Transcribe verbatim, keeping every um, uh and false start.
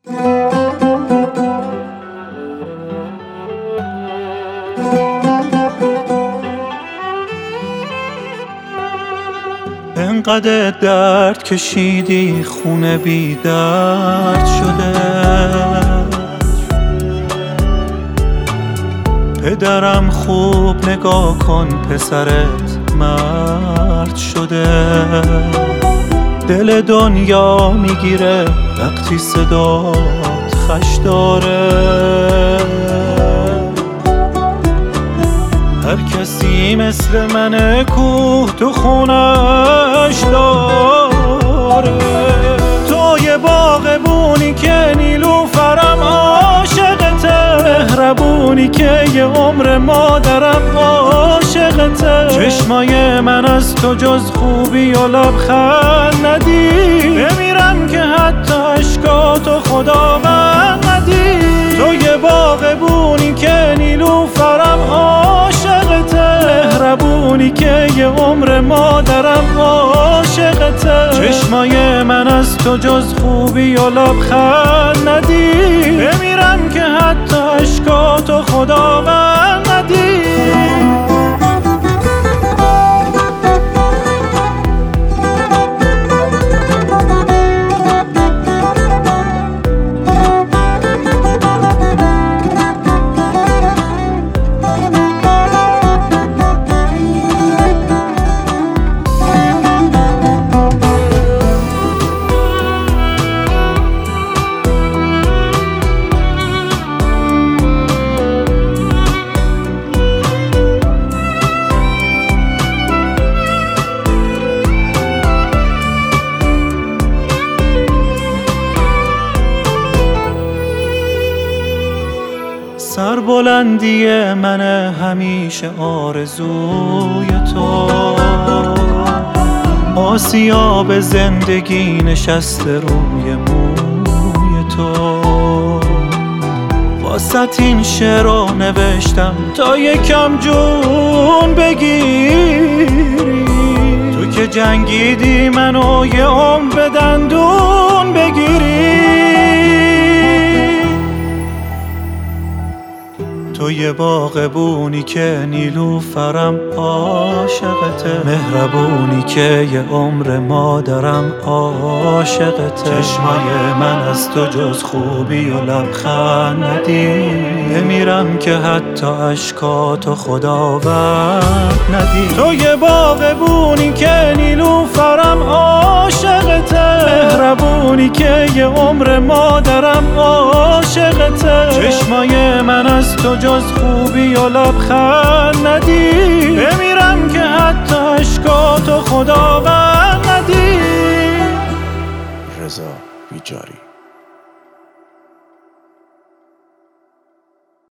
انقدر درد کشیدی خونه بی درد شده، پدرم خوب نگاه کن پسرت مرد شده. دل دنیا میگیره وقتی صدات خش داره، هر کسی مثل من کوه تو خونش داره. تو یه باغبونی که نیلوفرم عاشقته، مهربونی که یه عمر مادرم عاشقته. چشمای من از تو جز خوبی و لبخند ندید، بمیرم که حتی اشکاتو خداوند ندید. تو یه باغبونی که نیلوفرم عاشقته، مهربونی که یه عمر مادرم عاشقته. چشمای من از تو جز خوبی و لبخند ندید، بمیرم که حتی اشکاتو خداوند ندید. سربلندی من همیشه آرزوی تو، آسیاب زندگی نشسته روی موی تو. واسه این شعر رو نوشتم تا یکم جون بگیری، تو که جنگیدی منو یه عمر به دندون بگیری. تو یه باغبونی که نیلوفرم عاشقته، مهربونی که یه عمر مادرم عاشقته. چشمای من از تو جز خوبی و لبخند ندید، بمیرم که حتی اشکاتو خداوند ندید. تو یه باغبونی که نیلوفرم عاشقته، مهربونی که یه عمر مادرم عاشقته. چشمای من از تو جز خوبی و لبخند ندید، بمیرم که حتی اشکاتو خداوند ندید. رضا بیجاری.